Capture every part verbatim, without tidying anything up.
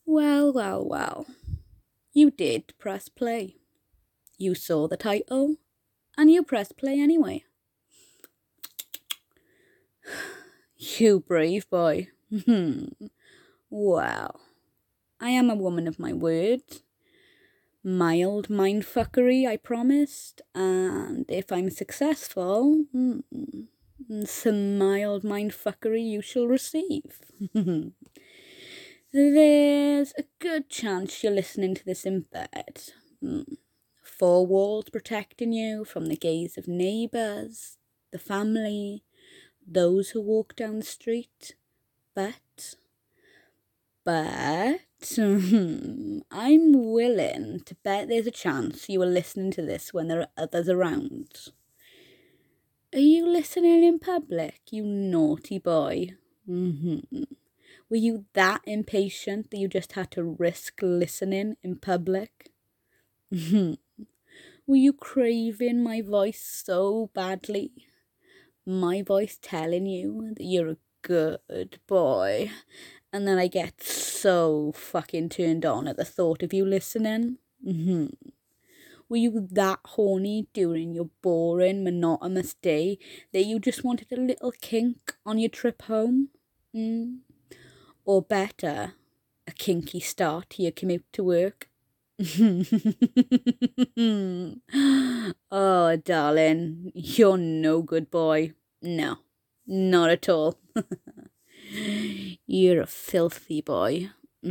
Well, well, well. You did press play. You saw the title, and you pressed play anyway. You brave boy. Well, I am a woman of my word. Mild mindfuckery, I promised, and if I'm successful, mm, some mild mindfuckery you shall receive. There's a good chance you're listening to this in bed. Mm. Four walls protecting you from the gaze of neighbours, the family, those who walk down the street. But, but, I'm willing to bet there's a chance you are listening to this when there are others around. Are you listening in public, you naughty boy? Mm-hmm. Were you that impatient that you just had to risk listening in public? Were you craving my voice so badly? My voice telling you that you're a good boy, and then I get so fucking turned on at the thought of you listening? Were you that horny during your boring, monotonous day that you just wanted a little kink on your trip home? Mm? Or better, a kinky start to your commute to work? Oh, darling, you're no good boy. No, not at all. You're a filthy boy.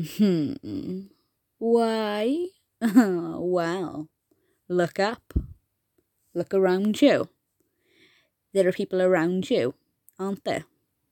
Why? Well, look up. Look around you. There are people around you, aren't there?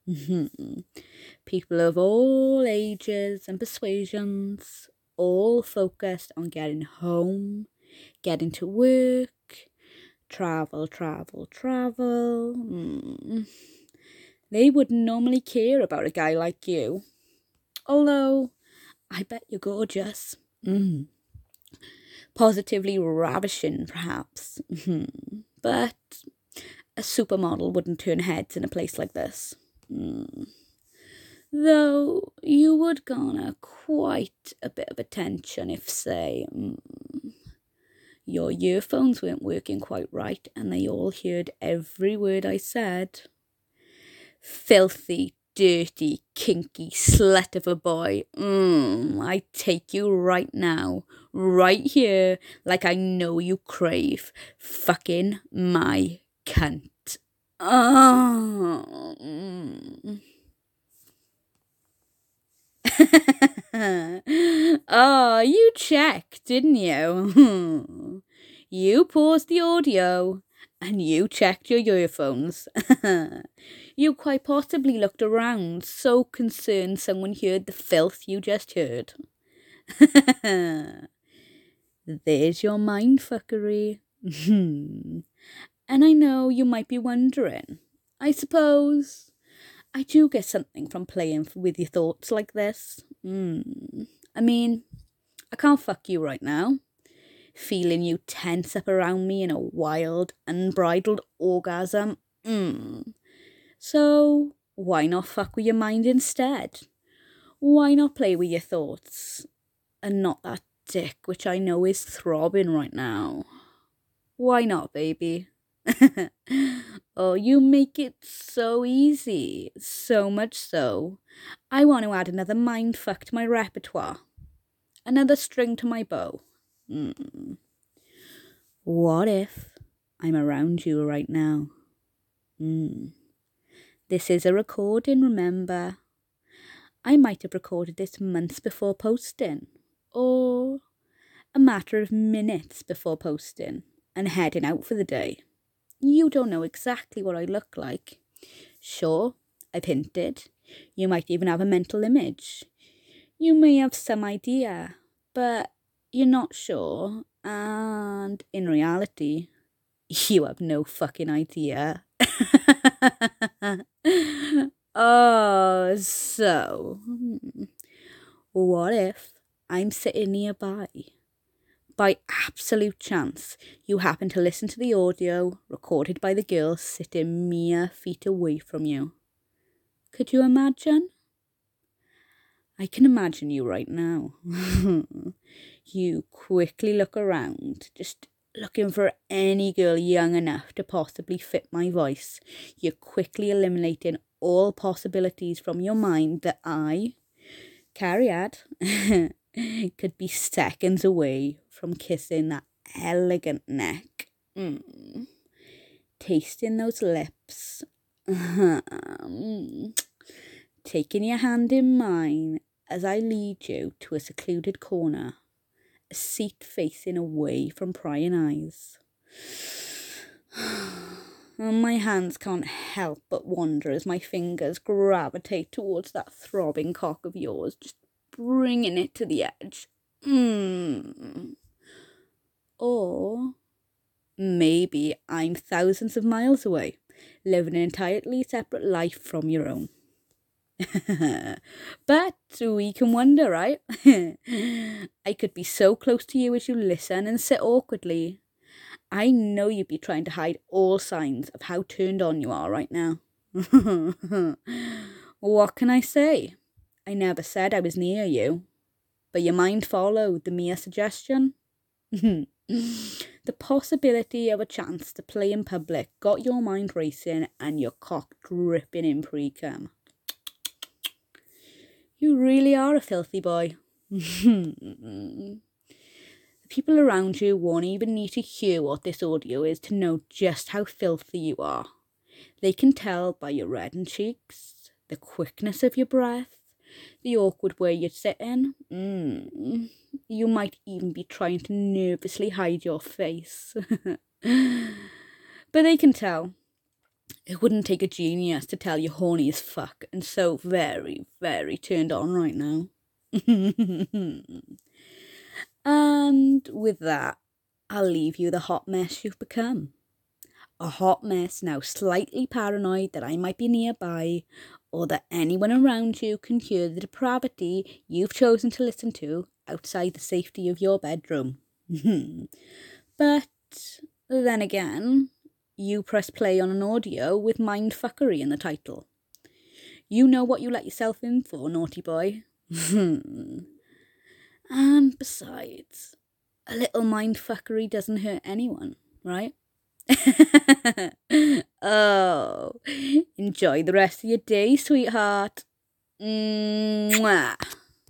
People of all ages and persuasions, all focused on getting home, getting to work, travel, travel, travel. Mm. They wouldn't normally care about a guy like you. Although, I bet you're gorgeous. Mm. Positively ravishing, perhaps. But a supermodel wouldn't turn heads in a place like this. Mm. Though you would garner quite a bit of attention if, say, mm, your earphones weren't working quite right and they all heard every word I said. Filthy, dirty, kinky slut of a boy. Mm, I take you right now, right here, like I know you crave. Fucking my cunt. Oh. Mm. Oh, you checked, didn't you? You paused the audio and you checked your earphones. You quite possibly looked around, so concerned someone heard the filth you just heard. There's your mindfuckery. And I know you might be wondering, I suppose, I do get something from playing with your thoughts like this. Mm. I mean, I can't fuck you right now. Feeling you tense up around me in a wild, unbridled orgasm. Mm. So, why not fuck with your mind instead? Why not play with your thoughts? And not that dick which I know is throbbing right now. Why not, baby? Oh, you make it so easy. So much so. I want to add another mindfuck to my repertoire. Another string to my bow. Mm. What if I'm around you right now? Mm. This is a recording, remember? I might have recorded this months before posting. Or a matter of minutes before posting and heading out for the day. You don't know exactly what I look like. Sure, I've hinted. You might even have a mental image. You may have some idea, but you're not sure. And in reality, you have no fucking idea. Oh, so, what if I'm sitting nearby? By absolute chance, you happen to listen to the audio recorded by the girl sitting mere feet away from you. Could you imagine? I can imagine you right now. You quickly look around, just looking for any girl young enough to possibly fit my voice. You're quickly eliminating all possibilities from your mind that I, Cariad, could be seconds away from kissing that elegant neck. Mm. Tasting those lips. Mm. Taking your hand in mine as I lead you to a secluded corner, a seat facing away from prying eyes. And my hands can't help but wander as my fingers gravitate towards that throbbing cock of yours, just bringing it to the edge. Mm. Or maybe I'm thousands of miles away, living an entirely separate life from your own. But we can wonder, right? I could be so close to you as you listen and sit awkwardly. I know you'd be trying to hide all signs of how turned on you are right now. What can I say? I never said I was near you, but your mind followed the mere suggestion. The possibility of a chance to play in public got your mind racing and your cock dripping in pre-cum. You really are a filthy boy. The people around you won't even need to hear what this audio is to know just how filthy you are. They can tell by your reddened cheeks, the quickness of your breath, the awkward way you're sitting. Mm. You might even be trying to nervously hide your face. But they can tell. It wouldn't take a genius to tell you're horny as fuck and so very, very turned on right now. And with that, I'll leave you the hot mess you've become. A hot mess now slightly paranoid that I might be nearby, or that anyone around you can hear the depravity you've chosen to listen to outside the safety of your bedroom. But then again, you press play on an audio with mindfuckery in the title. You know what you let yourself in for, naughty boy. And besides, a little mindfuckery doesn't hurt anyone, right? Oh, enjoy the rest of your day, sweetheart. Mwah.